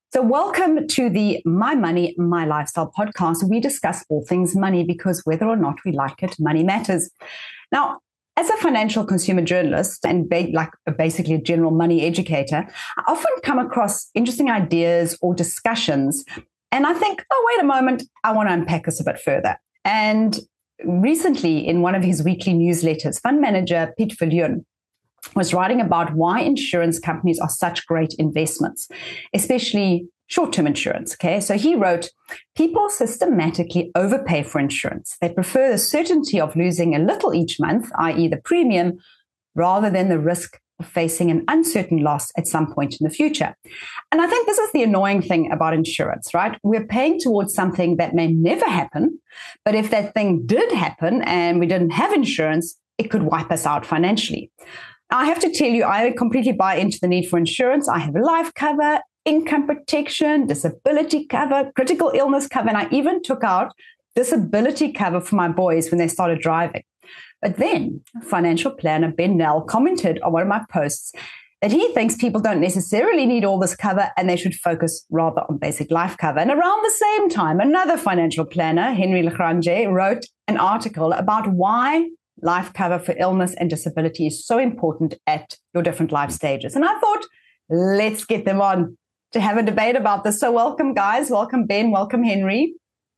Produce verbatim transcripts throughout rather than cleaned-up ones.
So, welcome to the My Money, My Lifestyle podcast. We discuss all things money because whether or not we like it, money matters. Now, as a financial consumer journalist and ba- like basically a general money educator, I often come across interesting ideas or discussions. And I think, oh, wait a moment, I want to unpack this a bit further. And recently, in one of his weekly newsletters, fund manager Piet Viljoen was writing about why insurance companies are such great investments, especially short-term insurance. Okay, so he wrote, people systematically overpay for insurance. They prefer the certainty of losing a little each month, that is the premium, rather than the risk of facing an uncertain loss at some point in the future. And I think this is the annoying thing about insurance, right? We're paying towards something that may never happen, but if that thing did happen and we didn't have insurance, it could wipe us out financially. I have to tell you, I completely buy into the need for insurance. I have a life cover, income protection, disability cover, critical illness cover, and I even took out disability cover for my boys when they started driving. But then financial planner Ben Nell commented on one of my posts that he thinks people don't necessarily need all this cover and they should focus rather on basic life cover. And around the same time, another financial planner, Henry Lagrange, wrote an article about why life cover for illness and disability is so important at your different life stages. And I thought, let's get them on to have a debate about this. So welcome, guys. Welcome, Ben. Welcome, Henry.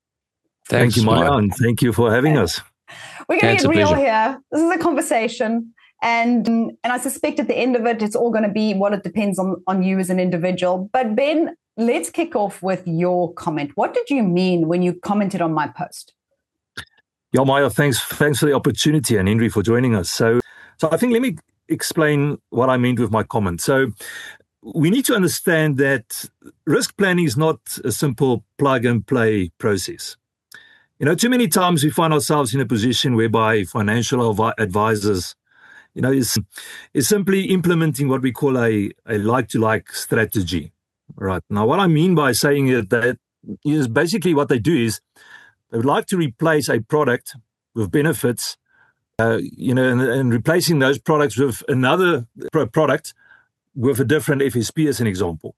Thank you, Maya, and thank you for having us. We're going to get real here. This is a conversation. And, and I suspect at the end of it, it's all going to be, well, it depends on, on you as an individual. But Ben, let's kick off with your comment. What did you mean when you commented on my post? Yeah, Maya, thanks, thanks for the opportunity, and Henry for joining us. So, so I think let me explain what I meant with my comment. So we need to understand that risk planning is not a simple plug and play process. You know, too many times we find ourselves in a position whereby financial advi- advisors, you know, is, is simply implementing what we call a, a like-to-like strategy. Right. Now, what I mean by saying it, that is basically what they do is they would like to replace a product with benefits, uh, you know, and, and replacing those products with another product with a different F S P, as an example.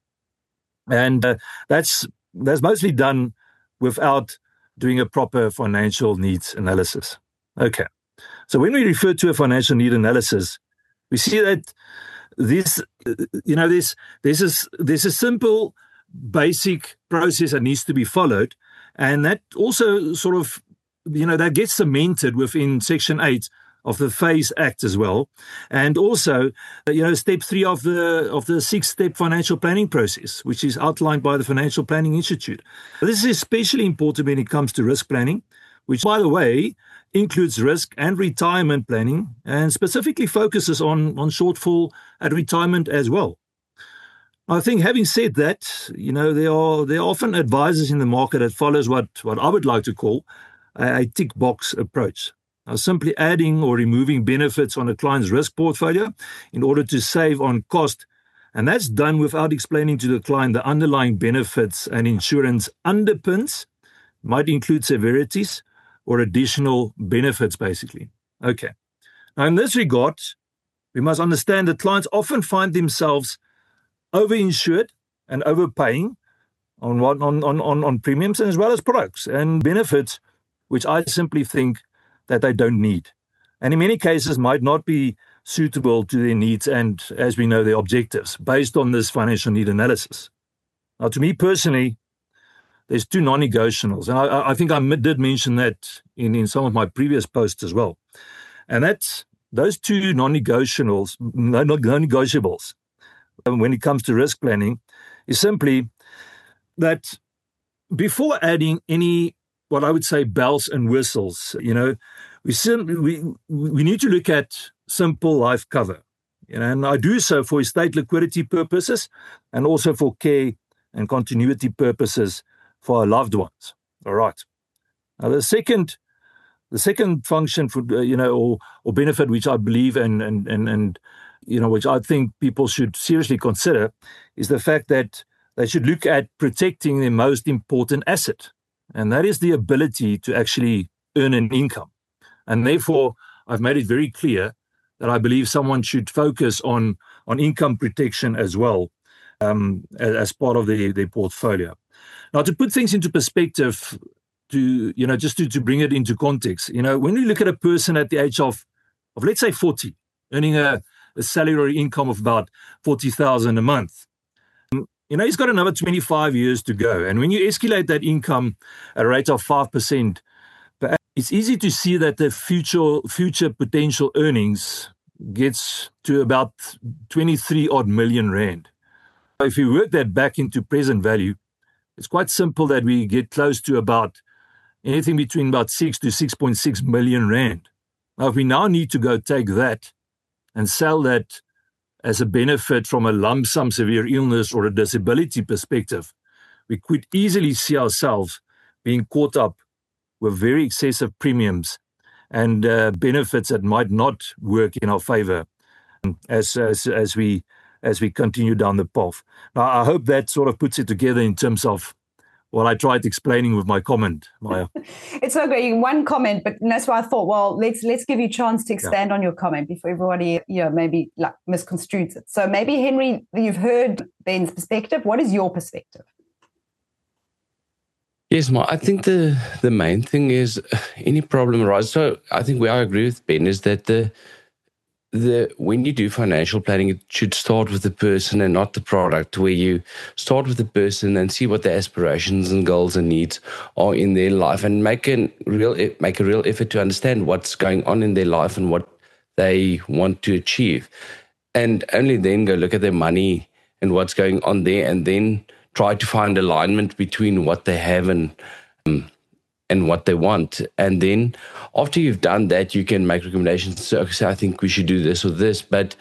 And uh, that's that's mostly done without doing a proper financial needs analysis. Okay. So when we refer to a financial need analysis, we see that this, you know, there's, there's, a, there's a simple, basic process that needs to be followed. And that also sort of, you know, that gets cemented within Section eight of the FASE Act as well. And also, you know, step three of the of the six-step financial planning process, which is outlined by the Financial Planning Institute. This is especially important when it comes to risk planning, which, by the way, includes risk and retirement planning and specifically focuses on, on shortfall at retirement as well. I think having said that, you know, there are there are often advisors in the market that follows what, what I would like to call a, a tick box approach. Now, simply adding or removing benefits on a client's risk portfolio in order to save on cost. And that's done without explaining to the client the underlying benefits and insurance underpins, might include severities or additional benefits, basically. Okay. Now, in this regard, we must understand that clients often find themselves overinsured and overpaying on what on, on, on, on premiums as well as products and benefits, which I simply think that they don't need. And in many cases might not be suitable to their needs and, as we know, their objectives based on this financial need analysis. Now, to me personally, there's two non-negotiables. And I, I think I did mention that in, in some of my previous posts as well. And that's those two non-negotiables, non-negotiables when it comes to risk planning is simply that before adding any, what I would say, bells and whistles, you know, we simply, we, we need to look at simple life cover. You know, and I do so for estate liquidity purposes and also for care and continuity purposes for our loved ones. All right. Now, the second the second function for, uh, you know, or, or benefit, which I believe and, and, and, and, you know, which I think people should seriously consider, is the fact that they should look at protecting their most important asset. And that is the ability to actually earn an income. And therefore, I've made it very clear that I believe someone should focus on, on income protection as well. um, as, as part of their, their portfolio. Now, to put things into perspective, to you know, just to, to bring it into context, you know, when we look at a person at the age of, of let's say forty, earning a, a salary income of about forty thousand a month, you know, he's got another twenty-five years to go. And when you escalate that income at a rate of five percent, it's easy to see that the future future potential earnings gets to about twenty-three odd million rand. If you work that back into present value, it's quite simple that we get close to about anything between about six to six point six million rand. Now, if we now need to go take that and sell that as a benefit from a lump sum severe illness or a disability perspective, we could easily see ourselves being caught up with very excessive premiums and uh, benefits that might not work in our favor as, as, as we as we continue down the path. Now, I hope that sort of puts it together in terms of what I tried explaining with my comment, Maya. It's so great. One comment, but that's why I thought, well, let's let's give you a chance to expand yeah. on your comment before everybody, you know, maybe like misconstrues it. So maybe, Henry, you've heard Ben's perspective. What is your perspective? Yes, Ma, I think the, the main thing is any problem arises. So I think where I agree with Ben is that the The, when you do financial planning, it should start with the person and not the product, where you start with the person and see what their aspirations and goals and needs are in their life, and make a real make a real effort to understand what's going on in their life and what they want to achieve. And only then go look at their money and what's going on there, and then try to find alignment between what they have and um, and what they want. And then after you've done that, you can make recommendations. So, so I think we should do this or this. But,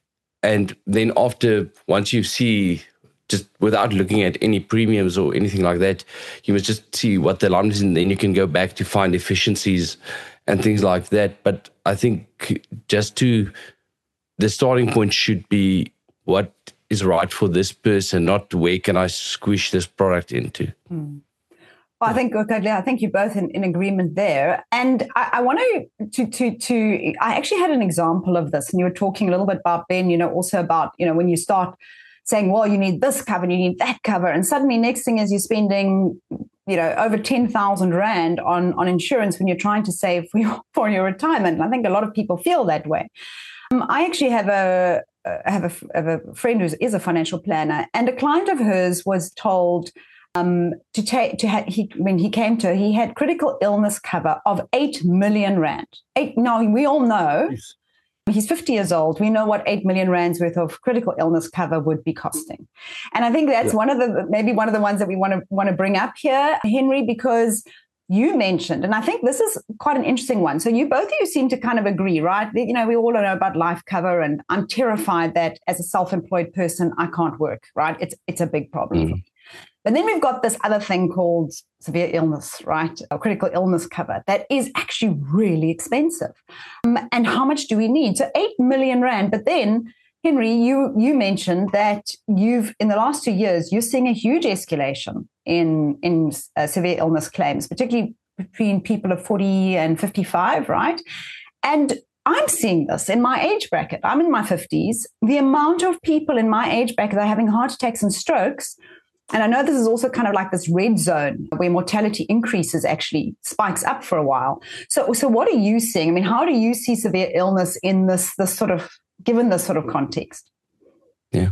and then after, once you see, just without looking at any premiums or anything like that, you must just see what the alignment is, and then you can go back to find efficiencies and things like that. But I think just to, the starting point should be what is right for this person, not where can I squish this product into. Mm. Well, I think, okay, I think you're both in, in agreement there. And I, I want to, to, to, to, I actually had an example of this, and you were talking a little bit about, Ben, you know, also about, you know, when you start saying, well, you need this cover, you need that cover. And suddenly next thing is you're spending, you know, over ten thousand rand on, on insurance when you're trying to save for your, for your retirement. And I think a lot of people feel that way. Um, I actually have a, I have a, have a friend who is a financial planner, and a client of hers was told, Um, to take to ha- he when he came to her, he had critical illness cover of eight million rand. Eight. Now we all know yes. He's fifty years old. We know what eight million rands worth of critical illness cover would be costing, and I think that's yeah. one of the maybe one of the ones that we want to want to bring up here, Henry, because you mentioned, and I think this is quite an interesting one. So you both of you seem to kind of agree, right? You know, we all know about life cover, and I'm terrified that as a self-employed person, I can't work. Right? It's it's a big problem. Mm. But then we've got this other thing called severe illness, right? Or critical illness cover that is actually really expensive. Um, and how much do we need? So eight million rand. But then, Henry, you you mentioned that you've, in the last two years, you're seeing a huge escalation in, in uh, severe illness claims, particularly between people of forty and fifty-five, right? And I'm seeing this in my age bracket. I'm in my fifties. The amount of people in my age bracket that are having heart attacks and strokes. And I know this is also kind of like this red zone where mortality increases, actually spikes up for a while. So, so what are you seeing? I mean, how do you see severe illness in this, this sort of, given this sort of context? Yeah.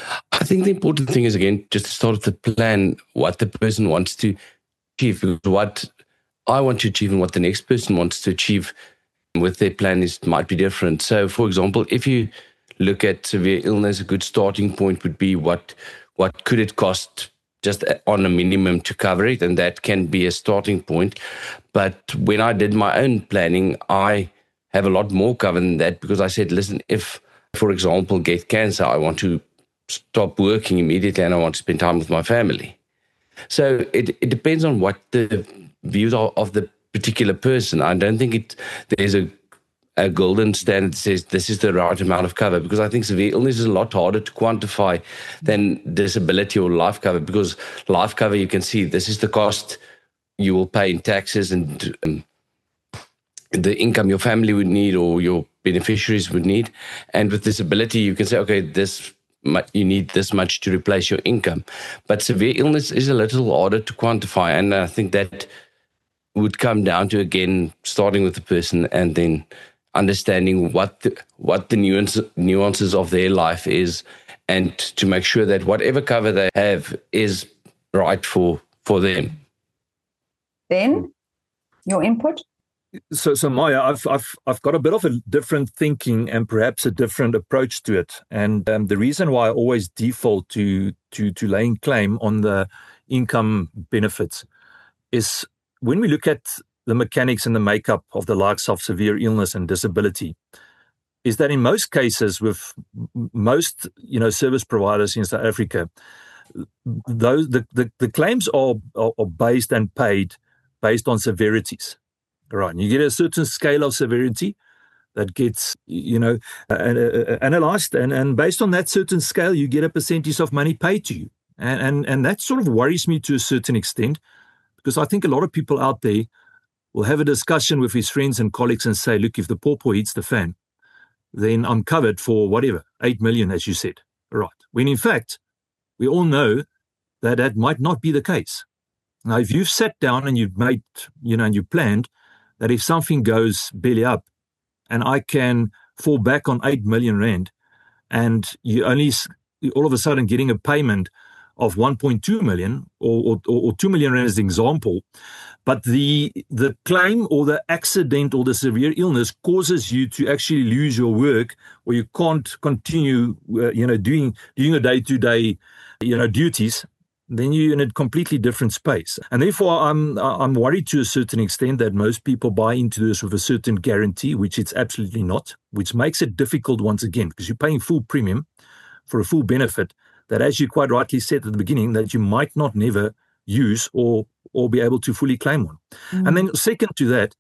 I think the important thing is, again, just to start with the plan, what the person wants to achieve. What I want to achieve and what the next person wants to achieve with their plan is might be different. So, for example, if you look at severe illness, a good starting point would be what What could it cost just on a minimum to cover it? And that can be a starting point. But when I did my own planning, I have a lot more cover than that, because I said, listen, if, for example, get cancer, I want to stop working immediately and I want to spend time with my family. So it, it depends on what the views are of the particular person. I don't think it there's a a golden standard that says this is the right amount of cover, because I think severe illness is a lot harder to quantify than disability or life cover, because life cover, you can see this is the cost you will pay in taxes and um, the income your family would need or your beneficiaries would need. And with disability, you can say, okay, this you need this much to replace your income. But severe illness is a little harder to quantify. And I think that would come down to, again, starting with the person and then understanding what the, what the nuance, nuances of their life is, and to make sure that whatever cover they have is right for, for them. Ben, your input? So, so Maya, I've I've I've got a bit of a different thinking and perhaps a different approach to it. And um, the reason why I always default to to to laying claim on the income benefits is when we look at the mechanics and the makeup of the likes of severe illness and disability, is that in most cases with most you know service providers in South Africa, those the the, the claims are, are are based and paid based on severities. Right, you get a certain scale of severity that gets, you know, uh, uh, analyzed, and, and based on that certain scale, you get a percentage of money paid to you, and, and and that sort of worries me to a certain extent, because I think a lot of people out there will have a discussion with his friends and colleagues and say, look, if the pawpaw hits the fan, then I'm covered for whatever eight million, as you said, right? When in fact, we all know that that might not be the case. Now, if you've sat down and you've made, you know, and you planned that if something goes belly up and I can fall back on eight million rand, and you only all of a sudden getting a payment of one point two million or, or, or two million rand as an example, but the the claim or the accident or the severe illness causes you to actually lose your work, or you can't continue, uh, you know, doing doing your day-to-day, you know, duties, then you're in a completely different space. And therefore, I'm I'm worried to a certain extent that most people buy into this with a certain guarantee, which it's absolutely not, which makes it difficult once again, because you're paying full premium for a full benefit that, as you quite rightly said at the beginning, that you might not never use or or be able to fully claim on. Mm. And then second to that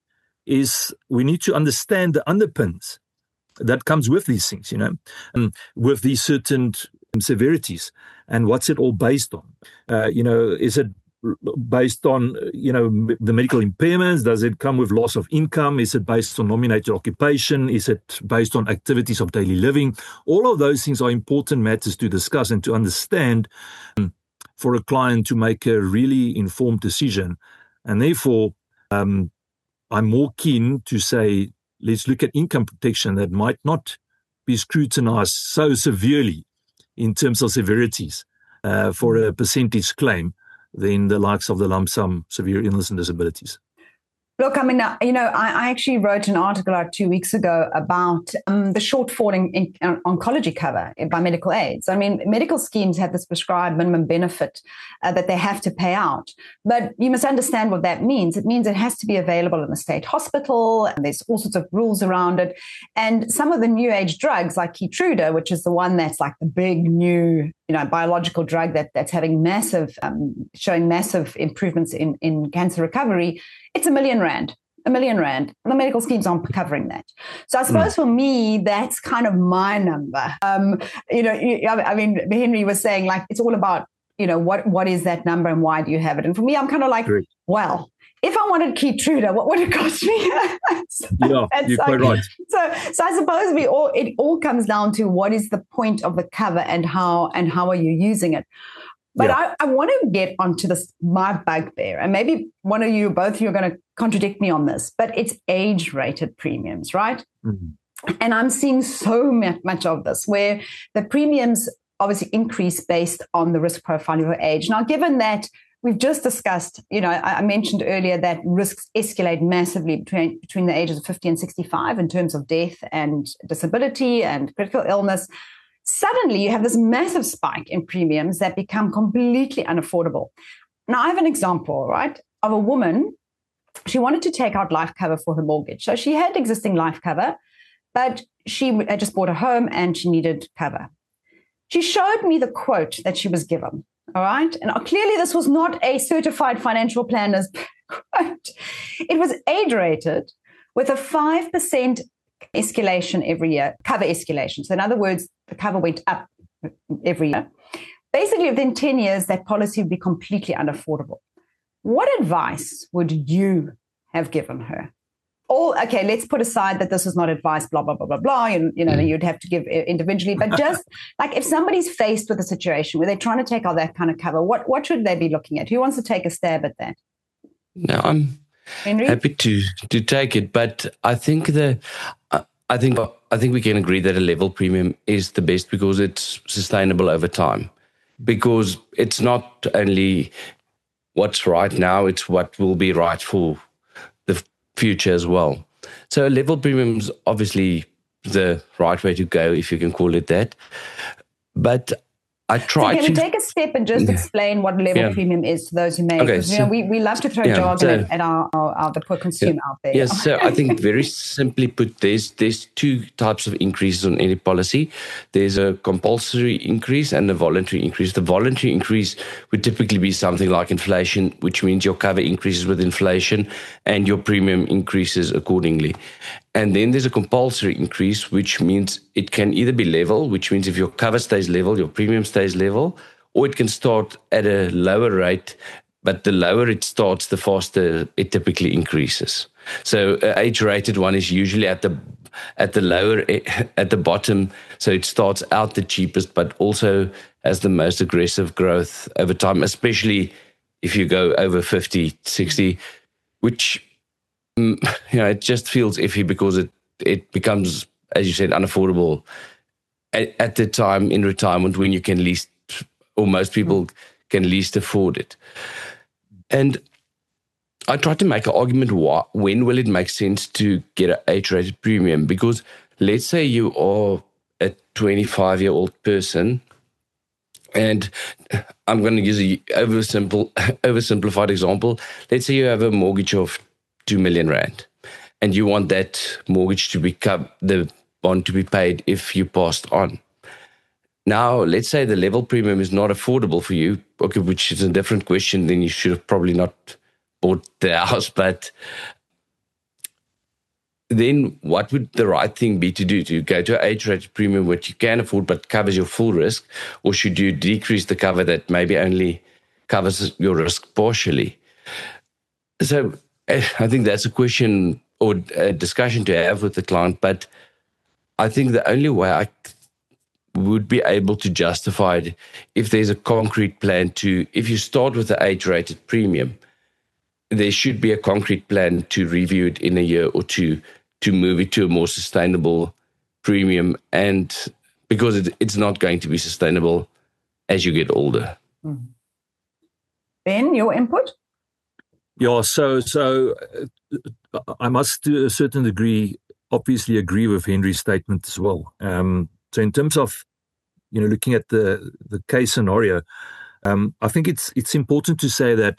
is we need to understand the underpins that comes with these things, you know, um, with these certain severities, and what's it all based on? Uh, you know, is it based on, you know, m- the medical impairments? Does it come with loss of income? Is it based on nominated occupation? Is it based on activities of daily living? All of those things are important matters to discuss and to understand um, for a client to make a really informed decision. And therefore, um, I'm more keen to say, let's look at income protection that might not be scrutinized so severely in terms of severities uh, for a percentage claim than the likes of the lump sum severe illness and disabilities. Look, I mean, you know, I, I actually wrote an article like two weeks ago about um, the shortfall in, in, in oncology cover by medical aids. I mean, medical schemes have this prescribed minimum benefit uh, that they have to pay out. But you must understand what that means. It means it has to be available in a state hospital, and there's all sorts of rules around it. And some of the new age drugs like Keytruda, which is the one that's like the big new, you know, biological drug that, that's having massive, um, showing massive improvements in, in cancer recovery, it's a million rand, a million rand. The medical schemes aren't covering that. So I suppose mm. for me, that's kind of my number. Um, you know, you, I mean, Henry was saying like, it's all about, you know, what, what is that number and why do you have it? And for me, I'm kind of like, Great. well, if I wanted Keytruda, what would it cost me? so, yeah, you're so, quite right. So, so I suppose we all, it all comes down to what is the point of the cover and how, and how are you using it? But yeah. I, I want to get onto this, my bugbear, and maybe one of you, both of you are going to contradict me on this, but it's age-rated premiums, right? Mm-hmm. And I'm seeing so much of this where the premiums obviously increase based on the risk profile of your age. Now, given that we've just discussed, you know, I, I mentioned earlier that risks escalate massively between, between the ages of fifty and sixty-five in terms of death and disability and critical illness. Suddenly you have this massive spike in premiums that become completely unaffordable. Now, I have an example, right, of a woman. She wanted to take out life cover for her mortgage. So she had existing life cover, but she had just bought a home and she needed cover. She showed me the quote that she was given, all right? And clearly this was not a certified financial planner's quote. It was age-rated with a five percent escalation every year, cover escalation. So in other words, the cover went up every year. Basically, within ten years, that policy would be completely unaffordable. What advice would you have given her? all, okay, let's put aside that this is not advice, blah, blah, blah, blah, blah. You, you know, mm. you'd have to give individually. But just like if somebody's faced with a situation where they're trying to take out that kind of cover, what, what should they be looking at? Who wants to take a stab at that? No, I'm Henry? happy to to take it. But I think the uh, I think I think we can agree that a level premium is the best because it's sustainable over time. Because it's not only what's right now, it's what will be right for the future as well. So a level premium is obviously the right way to go, if you can call it that. But I try so can to... we take a step and just explain what level yeah. premium is to those who may? Okay, because so, you know, we, we love to throw yeah, jargon so, at, at our, our, our the poor consumer yeah, out there. Yes, so I think very simply put, there's, there's two types of increases on any policy. There's a compulsory increase and a voluntary increase. The voluntary increase would typically be something like inflation, which means your cover increases with inflation and your premium increases accordingly. And then there's a compulsory increase, which means it can either be level, which means if your cover stays level, your premium stays level, or it can start at a lower rate, but the lower it starts, the faster it typically increases. So an age-rated one is usually at the at the lower, at the bottom, so it starts out the cheapest, but also has the most aggressive growth over time, especially if you go over fifty, sixty, which... You know, it just feels iffy because it, it becomes, as you said, unaffordable at, at the time in retirement when you can least, or most people can least afford it. And I tried to make an argument, why, when will it make sense to get an age-rated premium? Because let's say you are a twenty-five-year-old person, and I'm going to use an oversimple, oversimplified example. Let's say you have a mortgage of two million rand, and you want that mortgage to become the bond to be paid if you passed on. Now, let's say the level premium is not affordable for you, okay, which is a different question. Then you should have probably not bought the house. But then, what would the right thing be to do? To go to an age-rated premium, which you can afford but covers your full risk, or should you decrease the cover that maybe only covers your risk partially? So I think that's a question or a discussion to have with the client, but I think the only way I would be able to justify it if there's a concrete plan to, if you start with the age-rated premium, there should be a concrete plan to review it in a year or two to move it to a more sustainable premium, and because it, it's not going to be sustainable as you get older. Mm. Ben, your input? Yeah, so so uh, I must, to a certain degree, obviously agree with Henry's statement as well. Um, so in terms of, you know, looking at the the case scenario, um, I think it's it's important to say that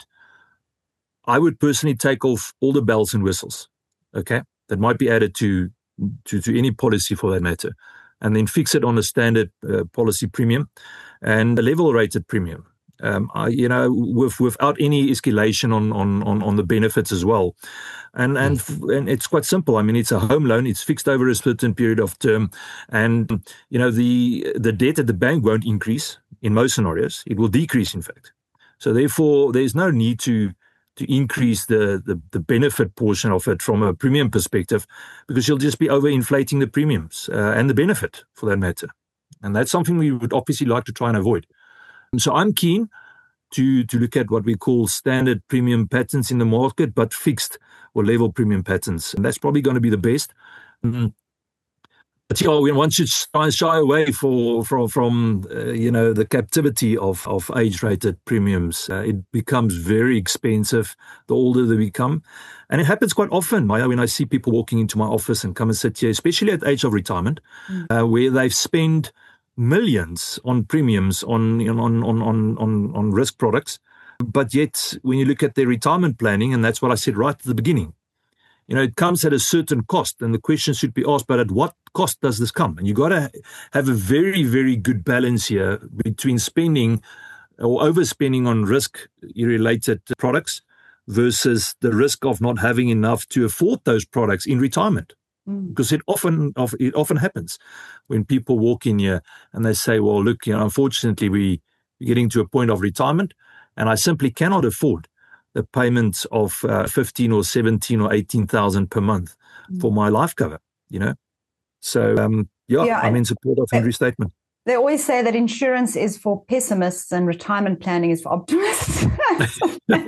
I would personally take off all the bells and whistles, okay, that might be added to to, to any policy for that matter, and then fix it on a standard uh, policy premium and a level rated premium. Um, I, you know, with, without any escalation on, on, on, on the benefits as well. And, and, mm. and it's quite simple. I mean, it's a home loan. It's fixed over a certain period of term. And, you know, the, the debt at the bank won't increase in most scenarios. It will decrease, in fact. So therefore, there's no need to, to increase the, the, the benefit portion of it from a premium perspective, because you'll just be overinflating the premiums uh, and the benefit for that matter. And that's something we would obviously like to try and avoid. So I'm keen to, to look at what we call standard premium patterns in the market, but fixed or level premium patterns. And that's probably going to be the best. Mm-hmm. But yeah, one should try and shy away for, from, from uh, you know, the captivity of, of age-rated premiums. Uh, it becomes very expensive the older they become. And it happens quite often, Maya, when I see people walking into my office and come and sit here, especially at the age of retirement, mm. uh, where they've spent millions on premiums on, you know, on, on, on, on, on risk products. But yet, when you look at their retirement planning, and that's what I said right at the beginning, you know, it comes at a certain cost, and the question should be asked, but at what cost does this come? And you got to have a very, very good balance here between spending or overspending on risk-related products versus the risk of not having enough to afford those products in retirement. Because it often it often happens when people walk in here and they say, well, look, you know, unfortunately, we, we're getting to a point of retirement and I simply cannot afford a payment of uh, fifteen or seventeen or eighteen thousand per month mm. for my life cover, you know. So, um, yeah, yeah, I'm in support of Henry's statement. They always say that insurance is for pessimists and retirement planning is for optimists. But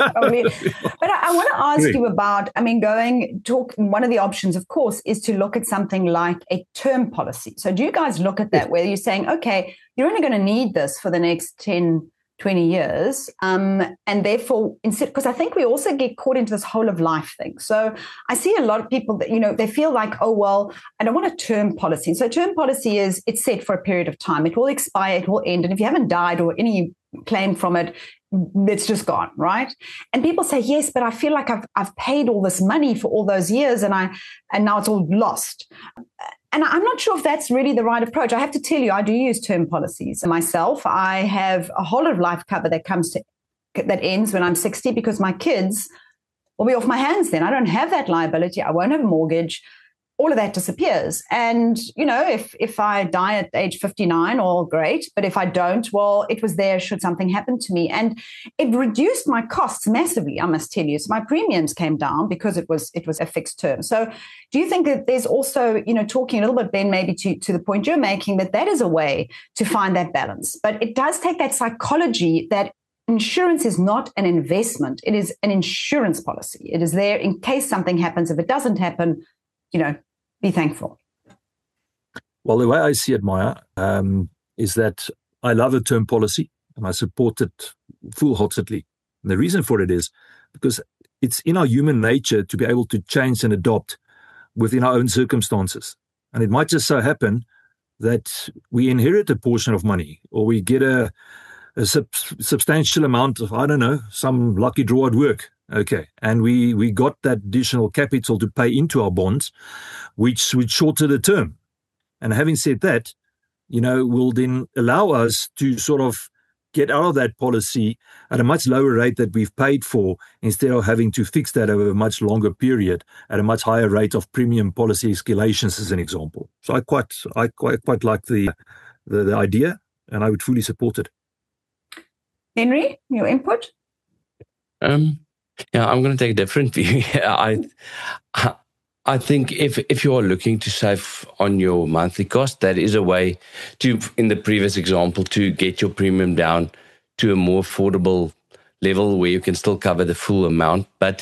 I, I want to ask Great. you about, I mean, going, talk, one of the options, of course, is to look at something like a term policy. So do you guys look at that yes. where you're saying, okay, you're only going to need this for the next ten, twenty years. Um, and therefore, instead, because I think we also get caught into this whole of life thing. So I see a lot of people that, you know, they feel like, oh, well, I don't want a term policy. So term policy is it's set for a period of time. It will expire, it will end. And if you haven't died or any claim from it, it's just gone, right? And people say, yes, but I feel like I've I've paid all this money for all those years and I and now it's all lost. And I'm not sure if that's really the right approach. I have to tell you, I do use term policies myself. I have a whole lot of life cover that comes to that ends when I'm sixty because my kids will be off my hands then. I don't have that liability. I won't have a mortgage. All of that disappears. And, you know, if if I die at age fifty-nine, all great. But if I don't, well, it was there should something happen to me. And it reduced my costs massively, I must tell you. So my premiums came down because it was it was a fixed term. So do you think that there's also, you know, talking a little bit, Ben, maybe to, to the point you're making, that that is a way to find that balance? But it does take that psychology that insurance is not an investment. It is an insurance policy. It is there in case something happens. If it doesn't happen, you know, be thankful. Well, the way I see it, Maya, um, is that I love a term policy and I support it full-heartedly. And the reason for it is because it's in our human nature to be able to change and adopt within our own circumstances. And it might just so happen that we inherit a portion of money or we get a, a sub- substantial amount of, I don't know, some lucky draw at work. Okay, and we, we got that additional capital to pay into our bonds, which would shorten the term. And having said that, you know, will then allow us to sort of get out of that policy at a much lower rate that we've paid for, instead of having to fix that over a much longer period at a much higher rate of premium policy escalations, as an example. So I quite, I quite, quite like the, the the idea, and I would fully support it. Henry, your input? Um. Yeah, I'm going to take a different view. I, I think if if you are looking to save on your monthly cost, that is a way to, in the previous example, to get your premium down to a more affordable level where you can still cover the full amount. But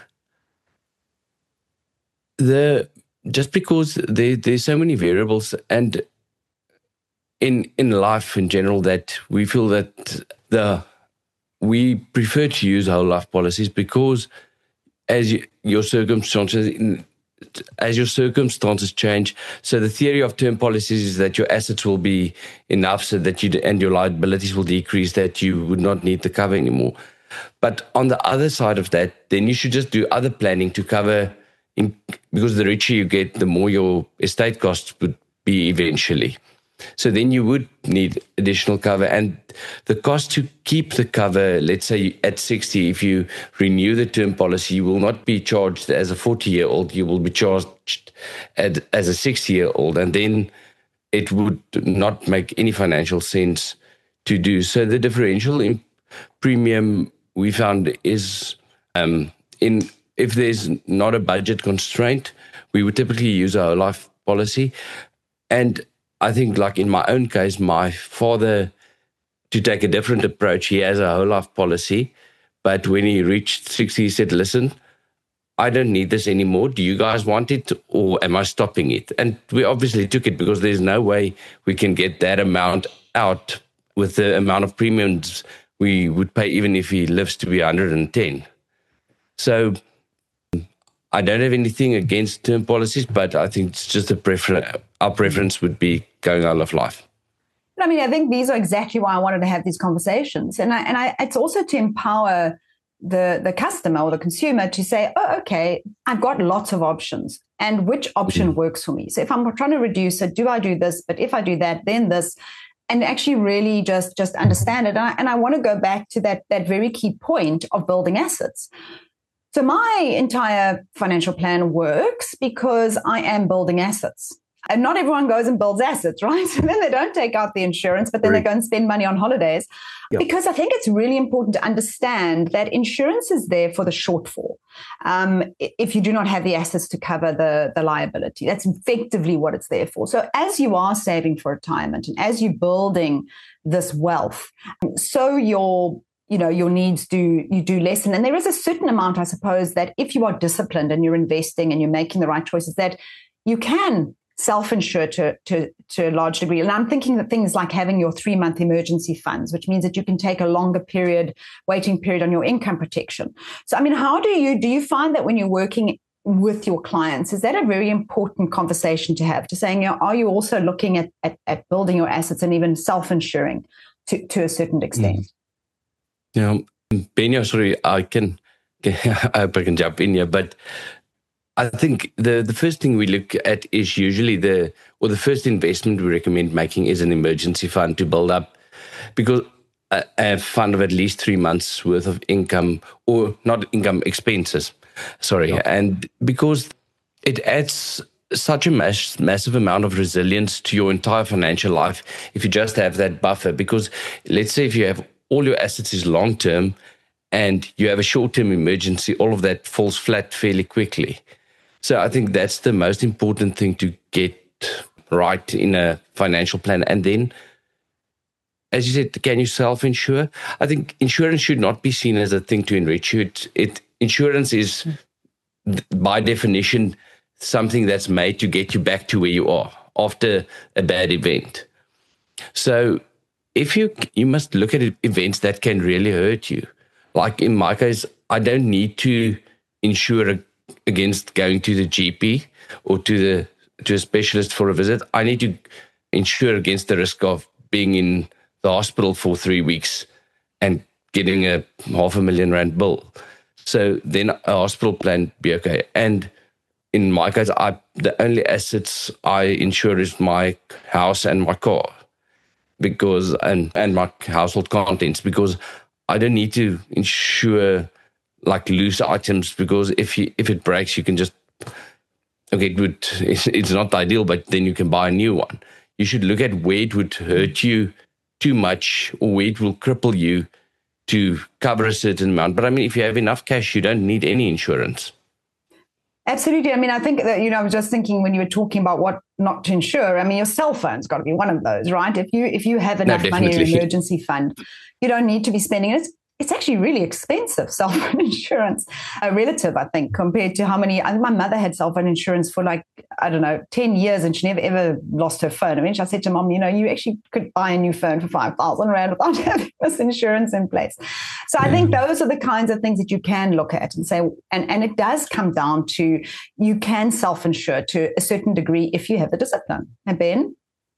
the just because there there's so many variables, and in in life in general, that we feel that the we prefer to use whole life policies because as you, your circumstances as your circumstances change. So the theory of term policies is that your assets will be enough so that you and your liabilities will decrease, that you would not need the cover anymore. But on the other side of that, then you should just do other planning to cover, in, because the richer you get, the more your estate costs would be eventually. So then you would need additional cover, and the cost to keep the cover, let's say at sixty, if you renew the term policy, you will not be charged as a forty-year-old, you will be charged at, as a sixty-year-old, and then it would not make any financial sense to do. So the differential in premium we found is um, in if there's not a budget constraint, we would typically use a whole life policy. And I think, like in my own case, my father, to take a different approach, he has a whole life policy. But when he reached sixty, he said, listen, I don't need this anymore. Do you guys want it, or am I stopping it? And we obviously took it because there's no way we can get that amount out with the amount of premiums we would pay, even if he lives to be one hundred ten. So I don't have anything against term policies, but I think it's just a preference. Our preference would be going out of life. I mean, I think these are exactly why I wanted to have these conversations. And I, and I, it's also to empower the, the customer or the consumer to say, oh, okay, I've got lots of options, and which option mm-hmm. works for me. So if I'm trying to reduce it, do I do this? But if I do that, then this. And actually really just, just understand it. And I, and I want to go back to that, that very key point of building assets. So my entire financial plan works because I am building assets. And not everyone goes and builds assets, right? And then they don't take out the insurance, but then right. they go and spend money on holidays. Yep. Because I think it's really important to understand that insurance is there for the shortfall. Um, if you do not have the assets to cover the, the liability, that's effectively what it's there for. So as you are saving for retirement and as you're building this wealth, so your you know, your needs do, you do lessen. And there is a certain amount, I suppose, that if you are disciplined and you're investing and you're making the right choices, that you can self-insure to, to, to a large degree. And I'm thinking that things like having your three-month emergency funds, which means that you can take a longer period, waiting period on your income protection. So, I mean, how do you, do you find that when you're working with your clients, is that a very important conversation to have, to saying, you know, are you also looking at, at, at building your assets and even self-insuring to, to a certain extent? Mm. Yeah, Benya, sorry, I can, I hope I can jump in here, but I think the, the first thing we look at is usually the, or the first investment we recommend making is an emergency fund to build up, because a, a fund of at least three months worth of income, or not income, expenses, sorry, yeah. And because it adds such a mass, massive amount of resilience to your entire financial life if you just have that buffer, because let's say if you have all your assets is long-term and you have a short-term emergency, all of that falls flat fairly quickly. So I think that's the most important thing to get right in a financial plan. And then, as you said, can you self-insure? I think insurance should not be seen as a thing to enrich you. It, it, insurance is, by definition, something that's made to get you back to where you are after a bad event. So if you you must look at events that can really hurt you. Like in my case, I don't need to insure against going to the G P or to the to a specialist for a visit. I need to insure against the risk of being in the hospital for three weeks and getting a half a million rand bill. So then a hospital plan be okay. And in my case, I the only assets I insure is my house and my car. Because and and my household contents, because I don't need to insure like loose items, because if you if it breaks, you can just okay, it would, it's, it's not ideal, but then you can buy a new one. You should look at where it would hurt you too much or where it will cripple you to cover a certain amount. But I mean, if you have enough cash, you don't need any insurance. Absolutely. I mean, I think that, you know, I was just thinking when you were talking about what not to insure, I mean, your cell phone's got to be one of those, right? If you if you have enough no, money in an emergency fund, you don't need to be spending it. It's actually really expensive, cell phone insurance, uh, relative, I think, compared to how many. I, my mother had cell phone insurance for like, I don't know, ten years, and she never ever lost her phone. I mean, I said to Mom, you know, you actually could buy a new phone for five thousand rand without having this insurance in place. So I think those are the kinds of things that you can look at and say, and, and it does come down to you can self-insure to a certain degree if you have the discipline. And Ben?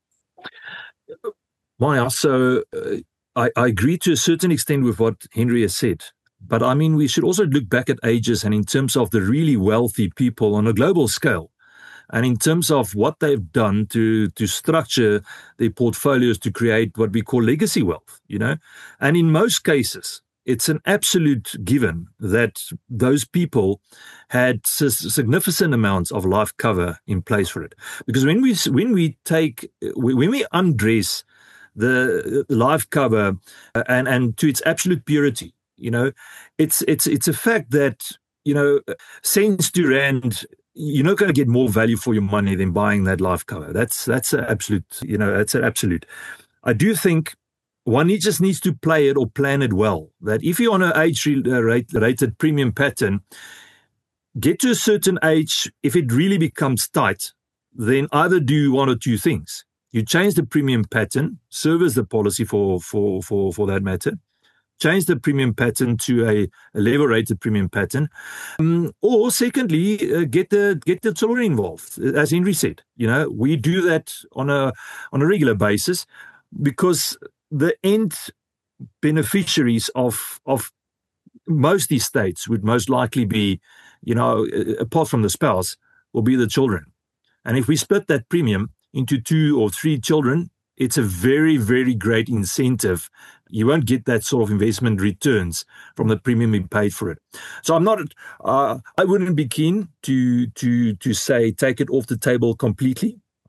Maya, so uh, I, I agree to a certain extent with what Henry has said. But I mean, we should also look back at ages and in terms of the really wealthy people on a global scale. And in terms of what they've done to to structure their portfolios to create what we call legacy wealth, you know. And in most cases, it's an absolute given that those people had significant amounts of life cover in place for it. Because when we when we take when we undress the life cover and and to its absolute purity, you know, it's it's it's a fact that, you know, cents to rand, you're not going to get more value for your money than buying that life cover. That's that's an absolute, you know, that's an absolute. I do think one just needs to play it or plan it well. That if you're on an age-rated premium pattern, get to a certain age, if it really becomes tight, then either do one or two things. You change the premium pattern, service the policy for for for for that matter, change the premium pattern to a, a level-rated premium pattern, um, or secondly, uh, get the get the children involved. As Henry said, you know, we do that on a on a regular basis because the end beneficiaries of of most estates would most likely be, you know, apart from the spouse, will be the children. And if we split that premium into two or three children, it's a very, very great incentive. You won't get that sort of investment returns from the premium you paid for it. So I'm not, uh, I wouldn't be keen to to to say take it off the table completely.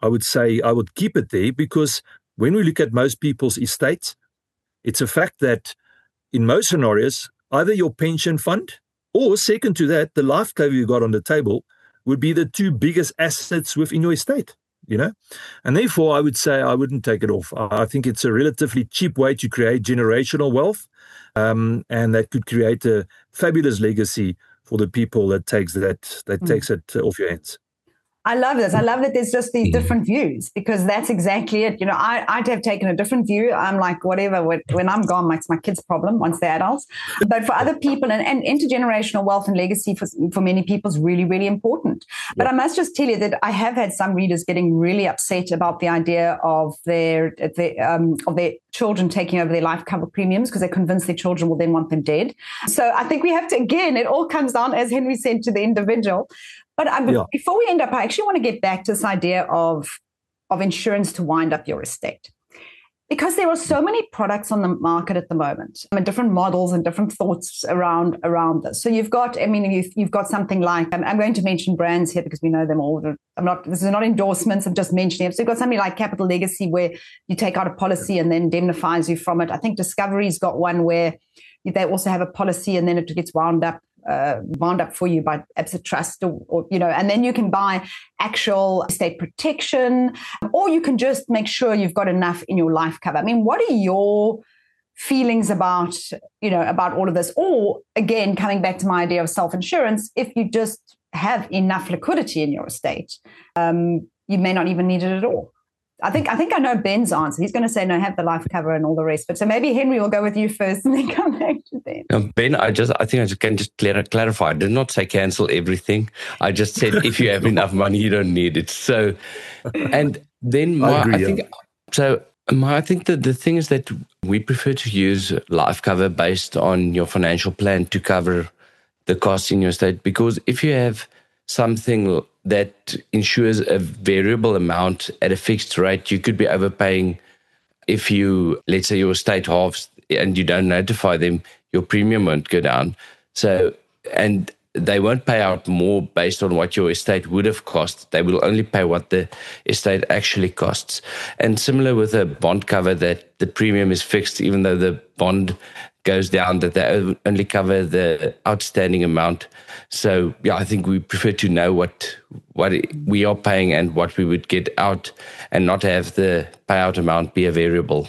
I would say I would keep it there, because when we look at most people's estates, it's a fact that in most scenarios, either your pension fund or, second to that, the life cover you got on the table would be the two biggest assets within your estate, you know? And therefore, I would say I wouldn't take it off. I think it's a relatively cheap way to create generational wealth, um, and that could create a fabulous legacy for the people that takes that that mm. takes it off your hands. I love this. I love that there's just these different views, because that's exactly it. You know, I, I'd have taken a different view. I'm like, whatever, when, when I'm gone, it's my kids' problem once they're adults. But for other people, and, and intergenerational wealth and legacy for, for many people is really, really important. But yeah. I must just tell you that I have had some readers getting really upset about the idea of their, their, um, of their children taking over their life cover premiums, because they're convinced their children will then want them dead. So I think we have to, again, it all comes down, as Henry said, to the individual. But um, yeah. before we end up, I actually want to get back to this idea of, of insurance to wind up your estate. Because there are so many products on the market at the moment, I mean, different models and different thoughts around, around this. So you've got, I mean, you've, you've got something like, I'm, I'm going to mention brands here because we know them all. I'm not, this is not endorsements, I'm just mentioning it. So you've got something like Capital Legacy, where you take out a policy and then indemnifies you from it. I think Discovery's got one where they also have a policy and then it gets wound up. Uh, wound up for you by Absa Trust, or, or you know, and then you can buy actual estate protection, or you can just make sure you've got enough in your life cover. I mean, what are your feelings about, you know, about all of this? Or again, coming back to my idea of self-insurance, if you just have enough liquidity in your estate, um, you may not even need it at all. I think I think I know Ben's answer. He's going to say, no, have the life cover and all the rest. But so maybe Henry will go with you first and then come back to Ben. No, Ben, I just I think I just can just clar- clarify. I did not say cancel everything. I just said if you have enough money, you don't need it. So, and then my, I, agree, I think yeah. so. My, I think that the thing is that we prefer to use life cover based on your financial plan to cover the costs in your estate, because if you have something that insures a variable amount at a fixed rate, you could be overpaying. If you, let's say your estate halves and you don't notify them, your premium won't go down. So, and they won't pay out more based on what your estate would have cost. They will only pay what the estate actually costs. And similar with a bond cover, that the premium is fixed, even though the bond goes down, that they only cover the outstanding amount. So, yeah, I think we prefer to know what what we are paying and what we would get out, and not have the payout amount be a variable.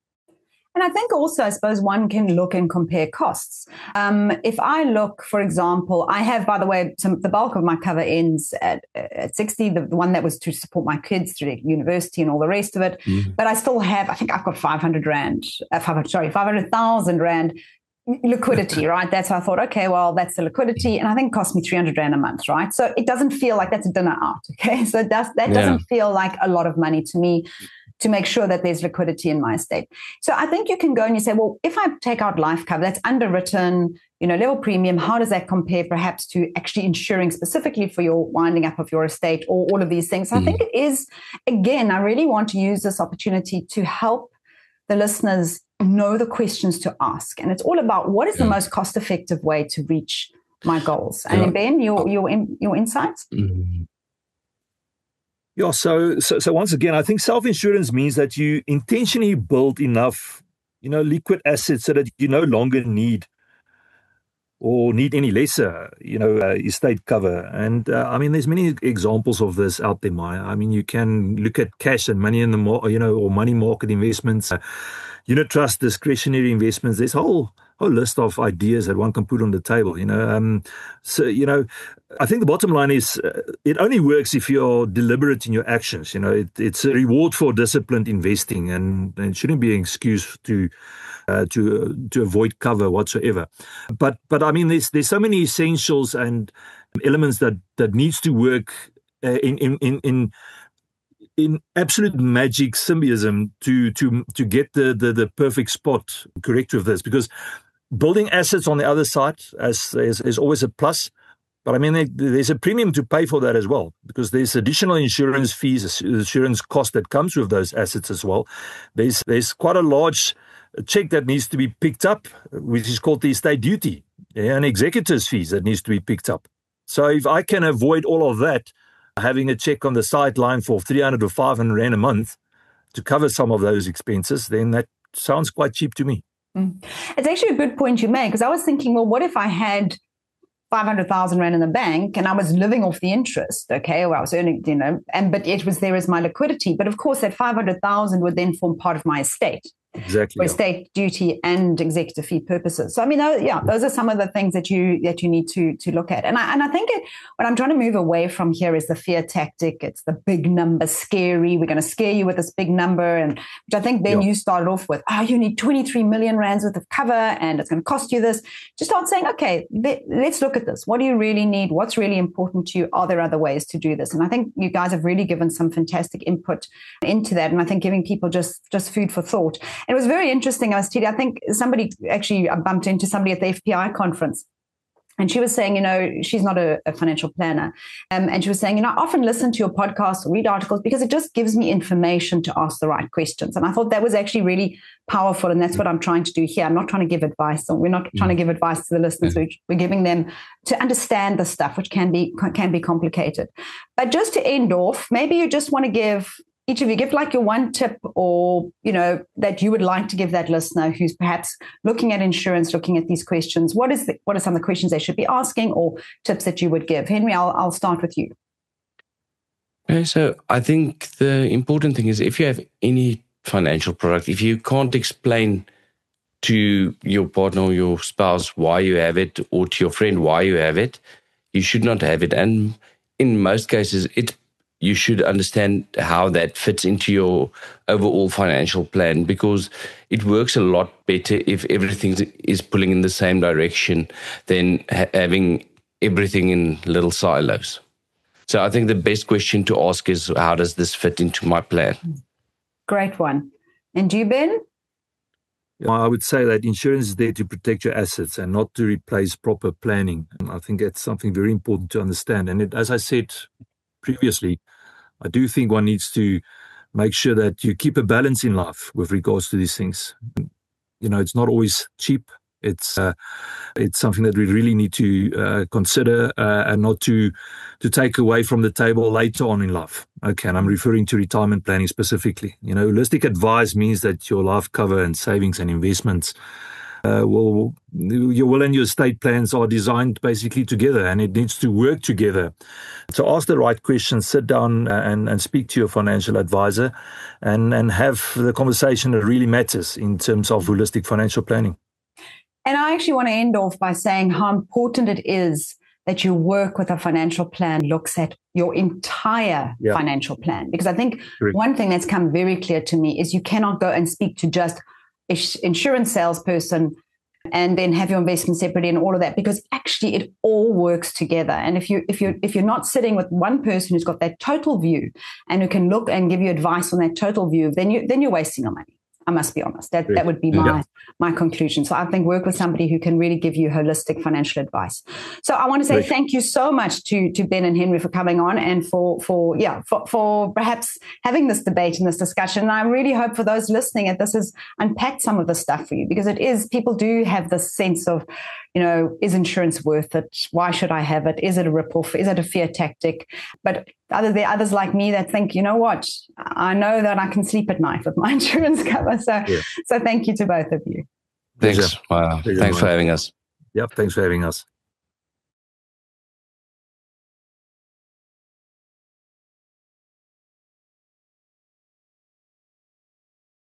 And I think also, I suppose, one can look and compare costs. Um, if I look, for example, I have, by the way, some, the bulk of my cover ends at, at sixty, the, the one that was to support my kids through university and all the rest of it. Mm. But I still have, I think I've got five hundred rand, uh, five, sorry, five hundred thousand rand liquidity, right? That's why I thought, okay, well, that's the liquidity. And I think it cost me three hundred rand a month, right? So it doesn't feel like that's a dinner out, okay? So it does, that yeah. doesn't feel like a lot of money to me, to make sure that there's liquidity in my estate. So I think you can go and you say, well, if I take out life cover, that's underwritten, you know, level premium, how does that compare perhaps to actually insuring specifically for your winding up of your estate, or all of these things? So mm. I think it is, again, I really want to use this opportunity to help the listeners know the questions to ask. And it's all about what is yeah. the most cost-effective way to reach my goals. And yeah. Ben, your, your, your insights? Mm-hmm. Yeah, so, so so once again, I think self-insurance means that you intentionally build enough, you know, liquid assets so that you no longer need or need any lesser, you know, uh, estate cover. And uh, I mean, there's many examples of this out there, Maya. I mean, you can look at cash and money in the, mo- you know, or money market investments, uh, unit trust, discretionary investments. There's a whole whole list of ideas that one can put on the table, you know. Um, so, you know, I think the bottom line is uh, it only works if you're deliberate in your actions. You know, it, it's a reward for disciplined investing, and, and it shouldn't be an excuse to uh, to uh, to avoid cover whatsoever. But but I mean, there's there's so many essentials and elements that that needs to work uh, in in in. in in absolute magic symbiosm to to to get the, the the perfect spot correct with this, because building assets on the other side as is, is always a plus, but I mean there, there's a premium to pay for that as well, because there's additional insurance fees, insurance cost that comes with those assets as well. There's there's quite a large check that needs to be picked up, which is called the estate duty, yeah, and executors fees that needs to be picked up. So if I can avoid all of that, having a check on the sideline for three hundred or five hundred rand a month to cover some of those expenses, then that sounds quite cheap to me. Mm. It's actually a good point you made, because I was thinking, well, what if I had five hundred thousand rand in the bank and I was living off the interest, okay, or I was earning, you know, and but it was there as my liquidity. But of course, that five hundred thousand would then form part of my estate. Exactly. For estate duty and executive fee purposes. So I mean, those, yeah, those are some of the things that you that you need to to look at. And I and I think it, what I'm trying to move away from here is the fear tactic. It's the big number, scary. We're going to scare you with this big number, and which I think Ben, yeah. you started off with. Oh, you need twenty-three million rands worth of cover, and it's going to cost you this. Just start saying, okay, let's look at this. What do you really need? What's really important to you? Are there other ways to do this? And I think you guys have really given some fantastic input into that. And I think giving people just just food for thought. It was very interesting. I was telling, I think somebody actually I bumped into somebody at the F P I conference, and she was saying, you know, she's not a, a financial planner. Um, and she was saying, you know, I often listen to your podcast or read articles because it just gives me information to ask the right questions. And I thought that was actually really powerful. And that's what I'm trying to do here. I'm not trying to give advice, or we're not trying to give advice to the listeners. We're, we're giving them to understand the stuff, which can be can be complicated. But just to end off, maybe you just want to give each of you give like your one tip, or, you know, that you would like to give that listener who's perhaps looking at insurance, looking at these questions. What is the, what are some of the questions they should be asking, or tips that you would give? Henry, I'll, I'll start with you. Okay, so I think the important thing is, if you have any financial product, if you can't explain to your partner or your spouse why you have it, or to your friend why you have it, you should not have it. And in most cases, it's you should understand how that fits into your overall financial plan, because it works a lot better if everything is pulling in the same direction than ha- having everything in little silos. So I think the best question to ask is, how does this fit into my plan? Great one. And you, Ben? I would say that insurance is there to protect your assets and not to replace proper planning. And I think that's something very important to understand. And it, as I said previously, I do think one needs to make sure that you keep a balance in life with regards to these things. You know, it's not always cheap. It's uh, it's something that we really need to uh, consider uh, and not to to take away from the table later on in life. Okay, and I'm referring to retirement planning specifically. You know, holistic advice means that your life cover and savings and investments Uh, will your will and your estate plans are designed basically together, and it needs to work together. So ask the right questions, sit down and, and speak to your financial advisor, and, and have the conversation that really matters in terms of holistic financial planning. And I actually want to end off by saying how important it is that you work with a financial plan, looks at your entire yeah. financial plan. Because I think Correct. One thing that's come very clear to me is you cannot go and speak to just insurance salesperson and then have your investment separately and all of that, because actually it all works together. And if you if you if you're not sitting with one person who's got that total view and who can look and give you advice on that total view, then you then you're wasting your money. I must be honest. That that would be my yeah. my conclusion. So I think work with somebody who can really give you holistic financial advice. So I want to say Great. Thank you so much to to Ben and Henry for coming on, and for for yeah for, for perhaps having this debate and this discussion. And I really hope for those listening that this has unpacked some of the stuff for you, because it is, people do have this sense of, you know, is insurance worth it? Why should I have it? Is it a ripoff? Is it a fear tactic? But other there are others like me that think, you know what, I know that I can sleep at night with my insurance cover. So, yeah. so thank you to both of you. Thanks. Wow. Thanks for having us. Yep. Thanks for having us.